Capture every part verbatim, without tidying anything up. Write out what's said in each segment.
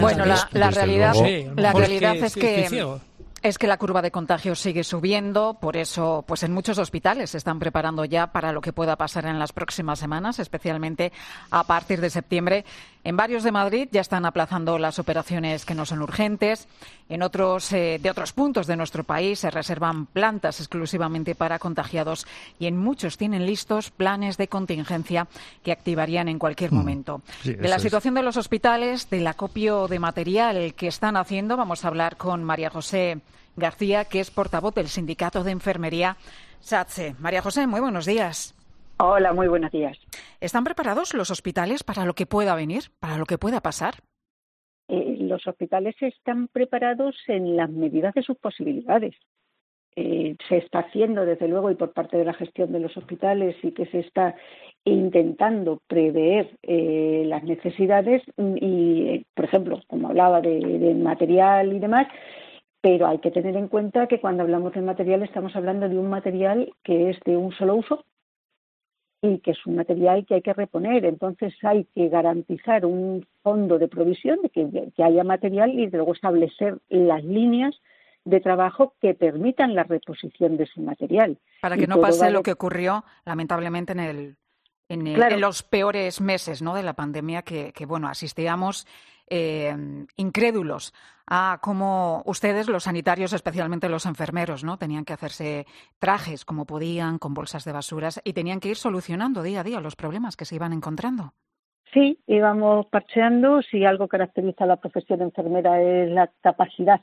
Bueno, la, la Desde realidad, luego. Sí, a lo la mejor realidad que es estoy que ciego. es que la curva de contagios sigue subiendo, por eso, pues en muchos hospitales se están preparando ya para lo que pueda pasar en las próximas semanas, especialmente a partir de septiembre. En varios de Madrid ya están aplazando las operaciones que no son urgentes. En otros eh, de otros puntos de nuestro país se reservan plantas exclusivamente para contagiados y en muchos tienen listos planes de contingencia que activarían en cualquier momento. Sí, De la eso es. situación de los hospitales, del acopio de material que están haciendo, vamos a hablar con María José García, que es portavoz del Sindicato de Enfermería SATSE. María José, muy buenos días. Hola, muy buenos días. ¿Están preparados los hospitales para lo que pueda venir, para lo que pueda pasar? Eh, los hospitales están preparados en las medidas de sus posibilidades. Eh, se está haciendo, desde luego, y por parte de la gestión de los hospitales, y que se está intentando prever eh, las necesidades y, eh, por ejemplo, como hablaba de, de material y demás, pero hay que tener en cuenta que cuando hablamos de material estamos hablando de un material que es de un solo uso y que es un material que hay que reponer. Entonces hay que garantizar un fondo de provisión de que, que haya material y luego establecer las líneas de trabajo que permitan la reposición de ese material. Para que y no pase vale... lo que ocurrió, lamentablemente, en el En, el, claro. en los peores meses, ¿no?, de la pandemia, que, que bueno, asistíamos eh, incrédulos a cómo ustedes, los sanitarios, especialmente los enfermeros, ¿no?, tenían que hacerse trajes como podían, con bolsas de basuras, y tenían que ir solucionando día a día los problemas que se iban encontrando. Sí, íbamos parcheando. Si algo caracteriza a la profesión de enfermera es la capacidad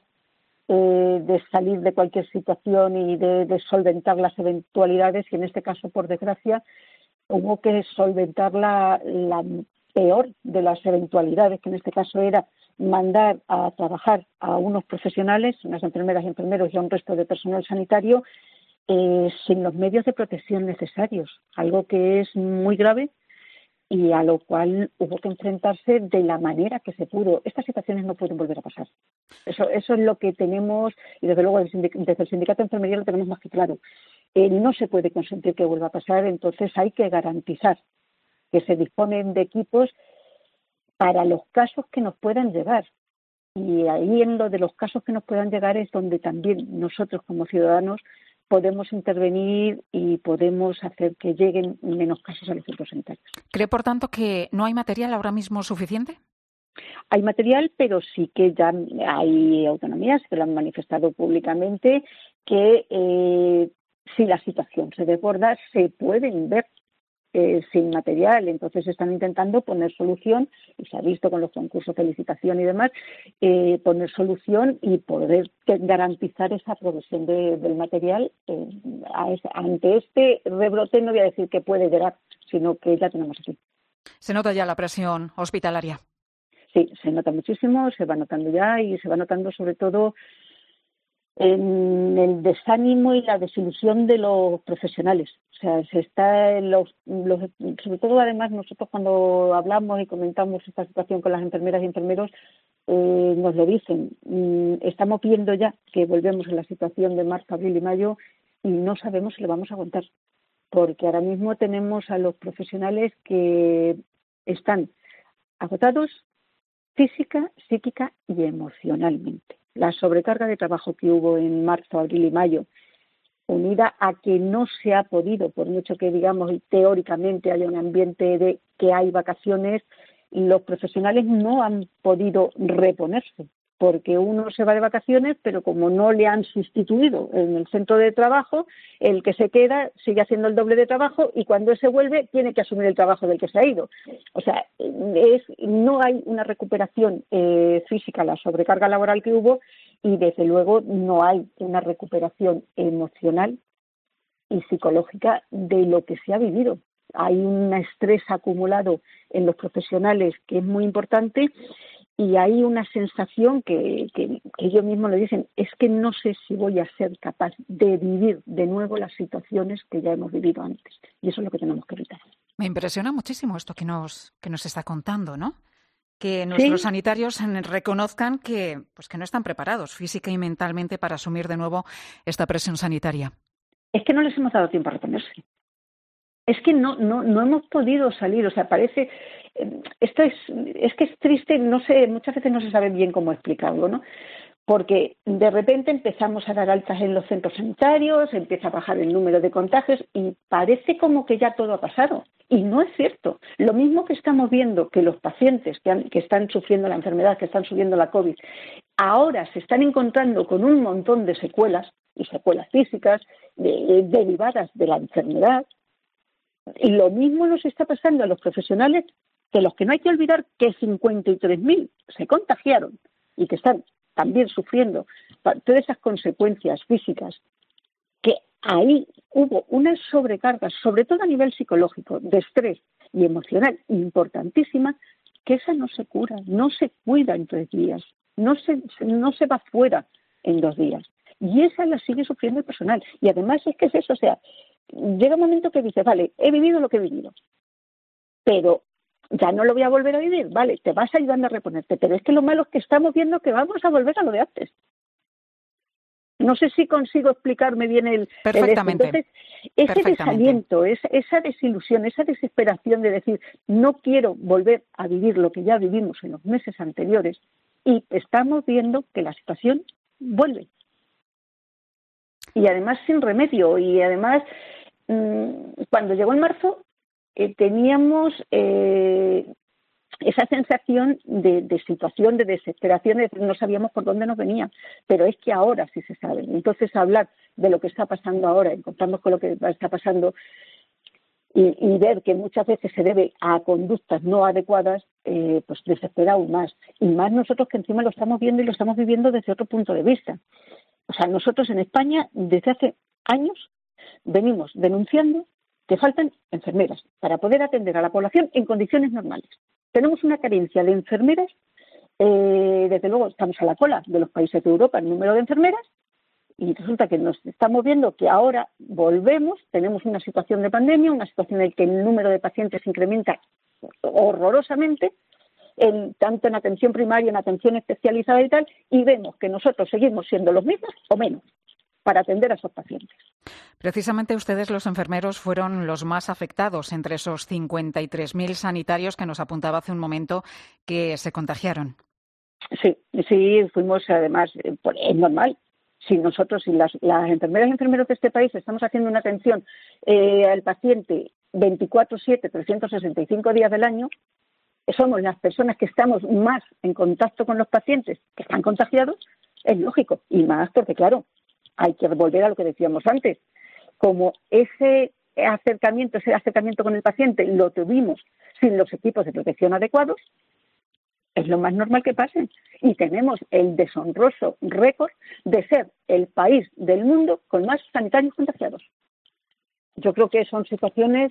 eh, de salir de cualquier situación y de, de solventar las eventualidades, y en este caso, por desgracia, hubo que solventar la, la peor de las eventualidades, que en este caso era mandar a trabajar a unos profesionales, unas enfermeras y enfermeros y a un resto de personal sanitario eh, sin los medios de protección necesarios, algo que es muy grave y a lo cual hubo que enfrentarse de la manera que se pudo. Estas situaciones no pueden volver a pasar. Eso, eso es lo que tenemos, y desde luego desde el Sindicato de Enfermería lo tenemos más que claro. Eh, no se puede consentir que vuelva a pasar, entonces hay que garantizar que se disponen de equipos para los casos que nos puedan llegar. Y ahí, en lo de los casos que nos puedan llegar, es donde también nosotros como ciudadanos podemos intervenir y podemos hacer que lleguen menos casos a los centros sanitarios. ¿Cree, por tanto, que no hay material ahora mismo suficiente? Hay material, pero sí que ya hay autonomías que lo han manifestado públicamente, que eh, si la situación se desborda, se pueden ver eh, sin material. Entonces están intentando poner solución, y se ha visto con los concursos de licitación y demás, eh, poner solución y poder garantizar esa provisión de, del material. Eh, a ese, ante este rebrote, no voy a decir que puede llegar, sino que ya tenemos aquí. ¿Se nota ya la presión hospitalaria? Sí, se nota muchísimo, se va notando ya, y se va notando sobre todo en el desánimo y la desilusión de los profesionales. O sea, se está en los, los, sobre todo, además, nosotros cuando hablamos y comentamos esta situación con las enfermeras y enfermeros, eh, nos lo dicen. Estamos viendo ya que volvemos a la situación de marzo, abril y mayo y no sabemos si lo vamos a aguantar, porque ahora mismo tenemos a los profesionales que están agotados física, psíquica y emocionalmente. La sobrecarga de trabajo que hubo en marzo, abril y mayo, unida a que no se ha podido, por mucho que digamos teóricamente haya un ambiente de que hay vacaciones, los profesionales no han podido reponerse, porque uno se va de vacaciones, pero como no le han sustituido en el centro de trabajo, el que se queda sigue haciendo el doble de trabajo y cuando ese vuelve tiene que asumir el trabajo del que se ha ido. O sea, es, no hay una recuperación eh, física, la sobrecarga laboral que hubo, y desde luego no hay una recuperación emocional y psicológica de lo que se ha vivido. Hay un estrés acumulado en los profesionales que es muy importante. Y hay una sensación que, que, que ellos mismos le dicen, es que no sé si voy a ser capaz de vivir de nuevo las situaciones que ya hemos vivido antes. Y eso es lo que tenemos que evitar. Me impresiona muchísimo esto que nos, que nos está contando, ¿no? Que nuestros ¿Sí? sanitarios reconozcan que, pues que no están preparados física y mentalmente para asumir de nuevo esta presión sanitaria. Es que no les hemos dado tiempo a reponerse. Es que no, no, no hemos podido salir, o sea, parece, esto es, es que es triste, no sé, muchas veces no se sabe bien cómo explicarlo, ¿no? Porque de repente empezamos a dar altas en los centros sanitarios, empieza a bajar el número de contagios y parece como que ya todo ha pasado. Y no es cierto. Lo mismo que estamos viendo que los pacientes que, han, que están sufriendo la enfermedad, que están sufriendo la COVID, ahora se están encontrando con un montón de secuelas, y secuelas físicas, de, derivadas de la enfermedad. Y lo mismo nos está pasando a los profesionales, de los que no hay que olvidar que cincuenta y tres mil se contagiaron y que están también sufriendo todas esas consecuencias físicas, que ahí hubo una sobrecarga, sobre todo a nivel psicológico, de estrés y emocional importantísima, que esa no se cura, no se cuida en tres días, no se, no se va fuera en dos días. Y esa la sigue sufriendo el personal. Y además es que es eso, o sea, llega un momento que dices, vale, he vivido lo que he vivido, pero ya no lo voy a volver a vivir, vale, te vas ayudando a reponerte, pero es que lo malo es que estamos viendo que vamos a volver a lo de antes. No sé si consigo explicarme bien el... Perfectamente. El Entonces, ese Perfectamente. desaliento, esa, esa desilusión, esa desesperación de decir, no quiero volver a vivir lo que ya vivimos en los meses anteriores, y estamos viendo que la situación vuelve. Y además sin remedio, y además, mmm, cuando llegó en marzo, Eh, teníamos eh, esa sensación de, de situación, de desesperación, de no sabíamos por dónde nos venía, pero es que ahora sí se sabe. Entonces, hablar de lo que está pasando ahora, encontrarnos con lo que está pasando y, y ver que muchas veces se debe a conductas no adecuadas, eh, pues desespera aún más. Y más nosotros que encima lo estamos viendo y lo estamos viviendo desde otro punto de vista. O sea, nosotros en España, desde hace años, venimos denunciando que faltan enfermeras para poder atender a la población en condiciones normales. Tenemos una carencia de enfermeras, eh, desde luego estamos a la cola de los países de Europa en número de enfermeras, y resulta que nos estamos viendo que ahora volvemos, tenemos una situación de pandemia, una situación en la que el número de pacientes se incrementa horrorosamente, en, tanto en atención primaria, en atención especializada y tal, y vemos que nosotros seguimos siendo los mismos o menos para atender a esos pacientes. Precisamente ustedes, los enfermeros, fueron los más afectados entre esos cincuenta y tres mil sanitarios que nos apuntaba hace un momento que se contagiaron. Sí, sí, fuimos además, es normal. Si nosotros, si las, las enfermeras y enfermeros de este país estamos haciendo una atención eh, al paciente veinticuatro siete, trescientos sesenta y cinco días del año, somos las personas que estamos más en contacto con los pacientes que están contagiados, es lógico. Y más porque, claro, hay que volver a lo que decíamos antes. Como ese acercamiento, ese acercamiento con el paciente lo tuvimos sin los equipos de protección adecuados, es lo más normal que pase. Y tenemos el deshonroso récord de ser el país del mundo con más sanitarios contagiados. Yo creo que son situaciones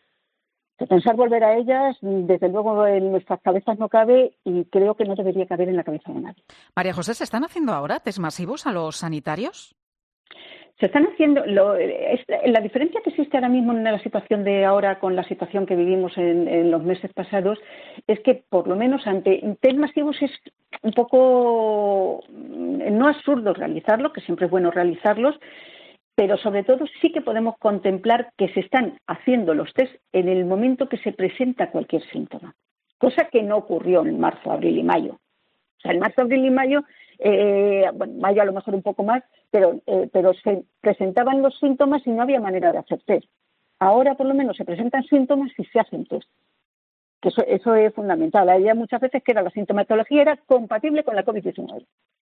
que pensar volver a ellas, desde luego en nuestras cabezas no cabe, y creo que no debería caber en la cabeza de nadie. María José, ¿se están haciendo ahora test masivos a los sanitarios? Se están haciendo, lo, es, la diferencia que existe ahora mismo en la situación de ahora con la situación que vivimos en, en los meses pasados es que por lo menos ante test masivos es un poco, no absurdo realizarlo, que siempre es bueno realizarlos, pero sobre todo sí que podemos contemplar que se están haciendo los test en el momento que se presenta cualquier síntoma, cosa que no ocurrió en marzo, abril y mayo. O sea, en marzo, abril y mayo, eh, bueno, mayo a lo mejor un poco más, pero, eh, pero se presentaban los síntomas y no había manera de hacer test. Ahora, por lo menos, se presentan síntomas y se hacen test. Que eso, eso es fundamental. Había muchas veces que era la sintomatología era compatible con la COVID diecinueve.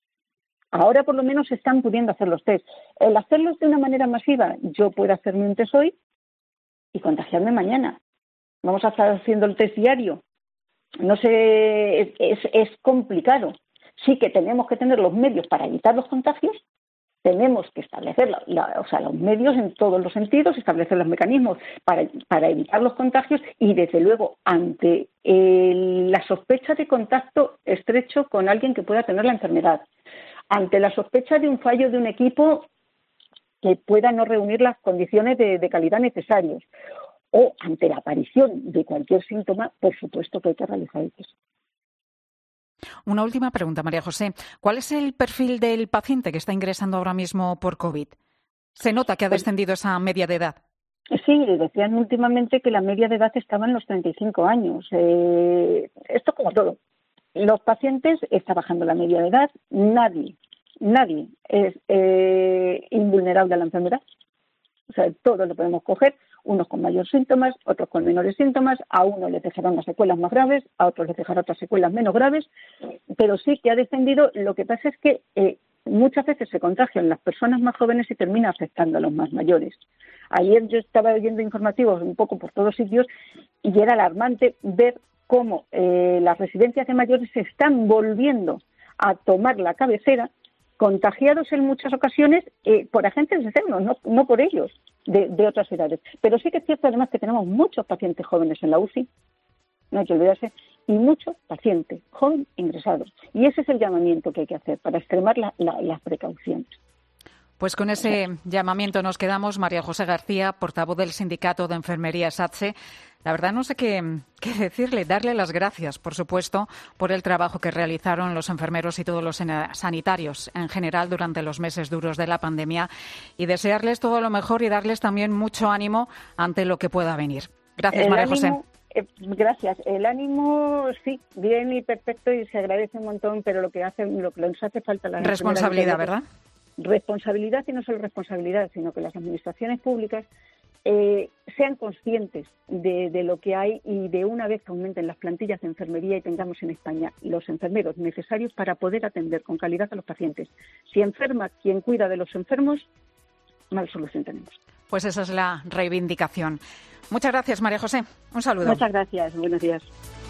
Ahora, por lo menos, se están pudiendo hacer los test. El hacerlos de una manera masiva, yo puedo hacerme un test hoy y contagiarme mañana. Vamos a estar haciendo el test diario. No sé, es, es, es complicado. Sí que tenemos que tener los medios para evitar los contagios, tenemos que establecer la, la, o sea, los medios en todos los sentidos, establecer los mecanismos para, para evitar los contagios y, desde luego, ante el, la sospecha de contacto estrecho con alguien que pueda tener la enfermedad, ante la sospecha de un fallo de un equipo que pueda no reunir las condiciones de, de calidad necesarias, o ante la aparición de cualquier síntoma, por supuesto que hay que realizar el test. Una última pregunta, María José. ¿Cuál es el perfil del paciente que está ingresando ahora mismo por COVID? ¿Se nota que ha descendido esa media de edad? Sí, decían últimamente que la media de edad estaba en los treinta y cinco años. Eh, esto como todo. Los pacientes está bajando la media de edad. Nadie, nadie es eh, invulnerable a la enfermedad. O sea, todos lo podemos coger, unos con mayores síntomas, otros con menores síntomas, a unos les dejará unas secuelas más graves, a otros les dejará otras secuelas menos graves, pero sí que ha descendido. Lo que pasa es que eh, muchas veces se contagian las personas más jóvenes y termina afectando a los más mayores. Ayer yo estaba oyendo informativos un poco por todos sitios y era alarmante ver cómo eh, las residencias de mayores se están volviendo a tomar la cabecera, contagiados en muchas ocasiones eh, por agentes externos, no, no por ellos, de, de otras edades. Pero sí que es cierto además que tenemos muchos pacientes jóvenes en la U C I, no hay que olvidarse, y muchos pacientes jóvenes ingresados. Y ese es el llamamiento que hay que hacer para extremar la, la, las precauciones. Pues con ese llamamiento nos quedamos. María José García, portavoz del Sindicato de Enfermería SATSE. La verdad no sé qué, qué decirle, darle las gracias, por supuesto, por el trabajo que realizaron los enfermeros y todos los sanitarios en general durante los meses duros de la pandemia y desearles todo lo mejor y darles también mucho ánimo ante lo que pueda venir. Gracias, María José. Eh, gracias. El ánimo, sí, bien y perfecto y se agradece un montón, pero lo que hace, lo que nos hace falta la responsabilidad, ¿verdad? Responsabilidad, y no solo responsabilidad, sino que las administraciones públicas eh, sean conscientes de, de lo que hay y de una vez que aumenten las plantillas de enfermería y tengamos en España los enfermeros necesarios para poder atender con calidad a los pacientes. Si enferma quien cuida de los enfermos, mal solución tenemos. Pues esa es la reivindicación. Muchas gracias, María José. Un saludo. Muchas gracias. Buenos días.